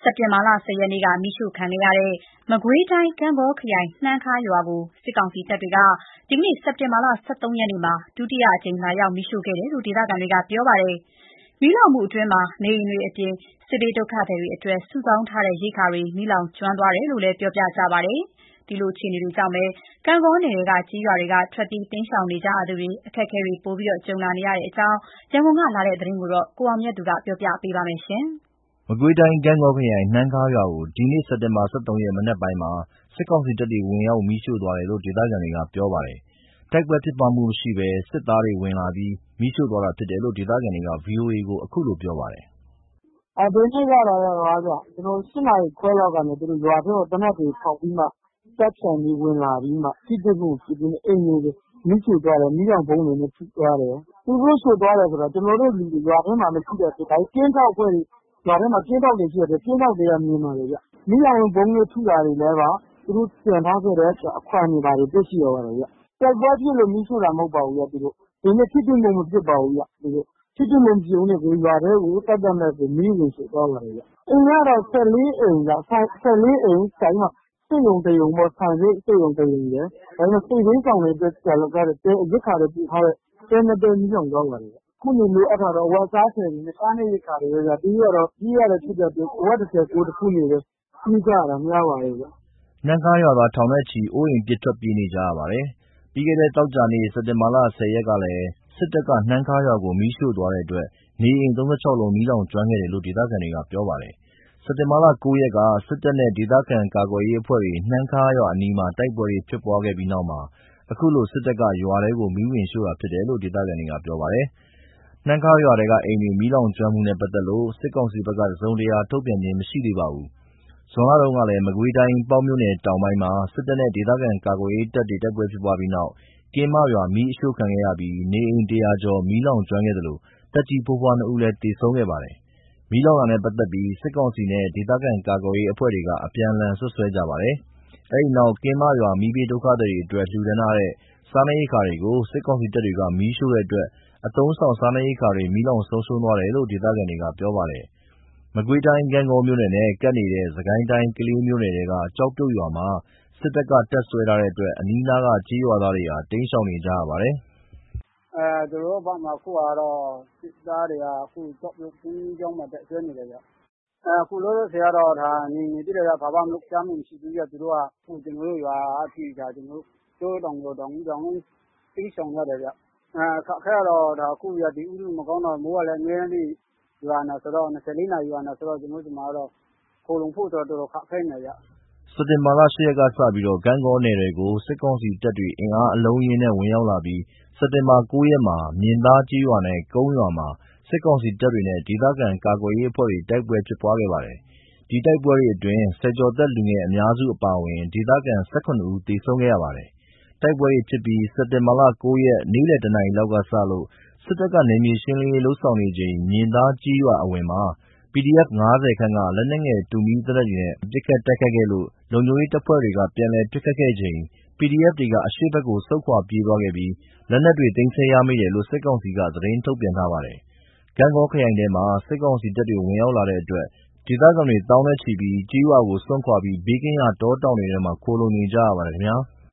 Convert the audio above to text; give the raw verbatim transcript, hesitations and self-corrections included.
က်တင်ဘာလ ၁၀ ရက်နေ့က မီးရှို့ခံခဲ့ရတဲ့ မကွေးတိုင်း ဂန့်ဂေါခရိုင် နှမ်းခါးရွာကို စစ်ကောင်စီတပ်တွေက ဒီနေ့ စက်တင်ဘာလ ၁၃ ရက်နေ့မှာ ဒုတိယအကြိမ် လာရောက် မီးရှို့ခဲ့တယ်လို့ ဒေသခံတွေက ပြောပါတယ်။ မီးလောင်မှုအတွင်း နေအိမ်တွေအပြင် စစ်ဘေးဒုက္ခသည်တွေအတွက် စုဆောင်းထားတဲ့ ရိက္ခာတွေ မီးလောင်ကျွမ်းသွားတယ်လို့လည်း ပြောပြကြပါတယ်။ ဒီလိုအခြေအနေတွေကြောင့်ပဲ ဂန့်ဂေါနယ်ထဲက ကျေးရွာတွေက ထွက်ပြေးတိမ်းရှောင်နေကြရသူတွေ အခက်အခဲတွေ ပိုကြုံလာနေရတဲ့အကြောင်း ရန်ကုန်ကလာတဲ့သတင်းကို ကိုအောင်မြတ်သူက ပြောပြပါမယ်။မကွေးတိုင်း ဂန့်ဂေါခရိုင် နှမ်းခါးရွာကို ဒီနေ့ စက်တင်ဘာ ၁၃ ရက် မနက်ပိုင်းမှာ စစ်ကောင်စီတပ်တွေ ဝင်ရောက် မီးရှို့သွားတယ်လို့ ဒေသခံတွေက ပြောပါတယ်။ တိုက်ပွဲဖြစ်ပွားမှုမရှိဘဲ စစ်သားတွေ ဝင်လာပြီး မီးရှို့သွားတာဖြစ်တယ်လို့ ဒေသခံတွေက ဗွီအိုအေကို အခုလိုပြောပါတယ်။ “ဒီနေ့ကတော့ ၈ နာရီခွဲလောက်ကနေ ရွာထဲကို သေနတ်တွေဖောက်ပြီးမှ တပ်ခြံတွေဝင်လာပြီးမှ ထိတွေ့မှုမရှိဘဲ အိမ်တွေကို မီးရှို့သွားတယ်။ မီးလောင်ဗုံးတွေနဲ့ ထုသွားတယ်။ သူတို့ရှို့သွားတယ်ဆိုတာ ကျွန်တော်တို့လူတွေ ရွာထဲမှာမရှိတဲ့အတွက် ကင်းထောက်အဖွဲ့တွေ ရွာထဲမှာ ကင်းထောက်တွေရှိတဲ့အတွက် ကင်းထောက်တွေက မြင်ပါတယ်ဗျ။ မီးလောင်ဗုံးနဲ့ထုတာတွေလည်း သူတို့ကျန်ထားခဲ့တဲ့ အခွံတွေဘာတွေ တွေ့ရှိရပါတယ်ဗျ။ တိုက်ပွဲဖြစ်လို့ မီးရှို့တာမဟုတ်ပါဘူးဗျ။ သူတို့နဲ့ ထိတွေ့မှုမဖြစ်ပါဘူးဗျ။ ထိတွေ့မှုမဖြစ်ဘဲနဲ့ ရွာထဲကို သတ်သတ်မဲ့ကို မီးဝင်ရှို့သွားပါတယ်ဗျ။ အိမ်ကတော့ ၁၄ အိမ်ဗျ။ ၁၄ အိမ် စက်ရုံတရုံပေါ့။ ဆန်စက်ရုံတရုံရယ်။ စစ်ဘေးရှောင်တွေအတွက် ရိက္ခာတွေပို့ထားတဲ့ တဲနှစ်တဲ မီးလောင်သွားပါတယ်ဗျ။ အခုလိုအပ်တာက အဝတ်အစားတွေနဲ့ စားနပ်ရိက္ခာတွေပဲဗျ။ ပြေးရတာဖြစ်တဲ့အတွက် အဝတ်တထည် ကိုယ်တခုနဲ့ပဲ ပြေးကြရတာများပါတယ်ဗျ။ ” နှမ်းခါးရွာသား ထောင်နဲ့ချီ အိုးအိမ်ပစ် ထွက်ပြေးနေကြရပါတယ်။ ပြီးခဲ့တဲ့ သောကြာနေ့ စက်တင်ဘာ ၁၀ ရက်ကလည်း စစ်တပ်က နှမ်းခါးရွာကို မီးရှို့သွားတဲ့အတွက် နေအိမ် ၃၆ လုံး မီးလောင်ကျွမ်းခဲ့တယ်လို့ ဒေသခံတွေက ပြောပါတယ်။ စက်တင်ဘာ ၉ ရက်က စစ်တပ်နဲ့ ဒေသခံကာကွယ်ရေးအဖွဲ့တွေ နှမ်းခါးရွာအနီးမှာ တိုက်ပွဲတွေဖြစ်ပွားခဲ့ပြီးနောက်မှာ အခုလို စစ်တပ်က ရွာထဲကို မီးဝင်ရှို့တာဖြစ်တယ်လို့ ဒေသခံတွေက ပြောပါတယ်။ နှမ်းခါးရွာထဲက အိမ်တွေ မီးလောင်ကျွမ်းမှုနဲ့ ပတ်သက်လို့ စစ်ကောင်စီဘက်က တစုံတရာ ထုတ်ပြန်ခြင်းမရှိသေးပါဘူး။ ဇွန်လတုန်းကလည်း မကွေးတိုင်း ပေါက်မြို့နယ်တောင်ပိုင်းမှာ စစ်တပ်နဲ့ ဒေသခံကာကွယ်ရေးတပ်တွေ တိုက်ပွဲဖြစ်ပွားပြီးနောက် ကင်းမရွာ မီးအရှို့ခံခဲ့ရပြီး နေအိမ် ၁၀၀ ကျော် မီးလောင်ကျွမ်းခဲ့သလို သက်ကြီးဖိုးဖွား နှစ်ဦးလည်း သေဆုံးခဲ့ပါတယ်။ မီးလောင်တာနဲ့ပတ်သက်ပြီး စစ်ကောင်စီနဲ့ ဒေသခံကာကွယ်ရေးအဖွဲ့တွေက အပြန်အလှန် စွပ်စွဲကြပါတယ်။ အဲဒီနောက် ကင်းမရွာ မီးဘေးဒုက္ခသည်တွေအတွက် လှူဒါန်းထားတဲ့ စားနပ်ရိက္ခာတွေကို စစ်ကောင်စီတပ်တွေက မီးရှို့တဲ့အတွက် အသုံးအဆောင် စားနပ်ရိက္ခာတွေ မီးလောင်ဆုံးရှုံးသွားတယ်လို့ ဒေသခံတွေက ပြောပါတယ်။ မကွေးတိုင်း ဂန့်ဂေါမြို့နယ်နဲ့ ကပ်နေတဲ့ စစ်ကိုင်းတိုင်း ကလေးမြို့နယ်ထဲက ကျောက်ပြုတ်ရွာမှာ စစ်တပ်က တပ်စွဲထားတဲ့အတွက် အနီးနားက ကျေးရွာသားတွေဟာ တိမ်းရှောင်နေကြရပါတယ်။ “ကျွန်တော်တို့ဘက်မှာ အခုကတော့ စစ်သားတွေက ကျောက်ပြုတ် ဘုန်းကြီးကျောင်းမှာ တပ်စွဲနေတယ်ဗျ။ အခုလောလောဆယ်ကတော့ ငြိမ်နေသေးတယ်ဗျ။ ဘာမှလှုပ်ရှားမှုမရှိသေးဘူးဗျ။ သူတို့က ကျွန်တော်တို့ရွာအထိ တောတောင်တွေ တောင်ကြီး တောင်ကြီး တိမ်းရှောင်ကြတယ်ဗျ။ အခက်အခဲကတော့ အခုရာသီဥတုမကောင်းတော့ မိုးကလည်း အမြဲတမ်းရွာနေတာဆိုတော့ ၂၄ နာရီရွာနေတာဆိုတော့ ကျွန်တော်တို့ဆီမှာကတော့ ခိုလှုံဖို့တော်တော်ခက်ခဲနေတယ်ဗျ။ ” စက်တင်ဘာ ၈ ရက်ကစပြီး ဂန့်ဂေါနယ်ထဲကို စစ်ကောင်စီတပ်တွေ အင်အားအလုံးအရင်းနဲ့ ဝင်ရောက်လာပြီး စက်တင်ဘာ ၉ ရက်မှာ မြင်သားကျေးရွာနဲ့ ကုန်းရွာမှာ စစ်ကောင်စီတပ်တွေနဲ့ ဒေသခံကာကွယ်ရေးအဖွဲ့တွေ တိုက်ပွဲဖြစ်ပွားခဲ့ပါတယ်။ ဒီတိုက်ပွဲတွေအတွင်း ဆယ်ကျော်သက် လူငယ်အများစုအပါအဝင် ဒေသခံ ၁၇ ဦး သေဆုံးခဲ့ရပါတယ်။ တိုက်ပွဲတွေဖြစ်ပြီး စက်တင်ဘာ ၉ ရက် နေ့လည် ၁ နာရီလောက်ကစလို့ စစ်တပ်က နယ်မြေရှင်းလင်းရေးလုပ်ဆောင်နေချိန် မြင်သားကျေးရွာအဝင်မှာ ပီဒီအက်ဖ် ၅၀ ခန့်က လက်နက်ငယ် တူမီးသေနတ်တွေနဲ့ ပစ်ခတ်တိုက်ခိုက်ခဲ့လို့ လုံခြုံရေးတပ်ဖွဲ့တွေက ပြန်လည်ပစ်ခတ်ခဲ့ချိန် ပီဒီအက်ဖ် တွေက အရှေ့ဘက်ကို ဆုတ်ခွာပြေးသွားခဲ့ပြီး လက်နက်တွေ သိမ်းဆည်းရမိတယ်လို့ စစ်ကောင်စီက သတင်းထုတ်ပြန်ထားပါတယ်။ ဂန့်ဂေါခရိုင်ထဲမှာ စစ်ကောင်စီတပ်တွေ ဝင်ရောက်လာတဲ့အတွက် ဒေသခံတွေ သောင်းနဲ့ချီပြီး ကျေးရွာကို စွန့်ခွာပြီး ဘေးကင်းရာ တောတောင်တွေထဲမှာ ခိုလှုံနေကြရပါတယ်ခင်ဗျာ။